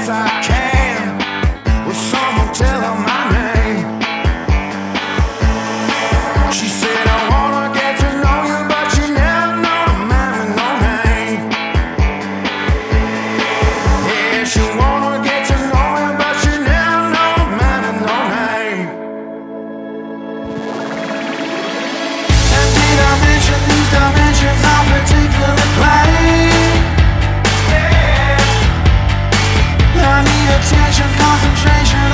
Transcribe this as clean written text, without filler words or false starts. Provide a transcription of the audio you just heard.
best I can. Will someone tell her my name? She said I wanna get to know you, but she never know the man with no name. Yeah, she wanna get to know you, but she never know the man with no name. And did I mention these dimensions are particularly plain? I need attention, concentration.